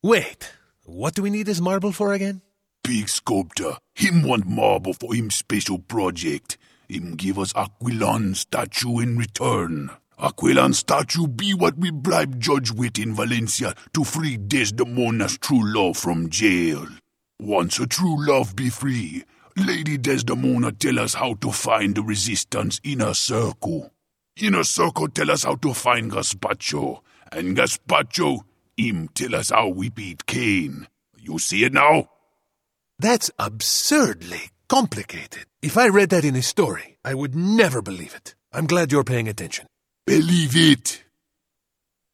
Wait, what do we need this marble for again? Big sculptor, him want marble for him special project. Him give us Aquilon statue in return. Aquilon statue be what we bribe Judge Witt in Valencia to free Desdemona's true love from jail. Once a true love be free, Lady Desdemona tell us how to find the resistance inner circle. Inner circle tell us how to find Gaspacho, and Gaspacho, him tell us how we beat Cain. You see it now? That's absurdly complicated. If I read that in a story, I would never believe it. I'm glad you're paying attention. Believe it.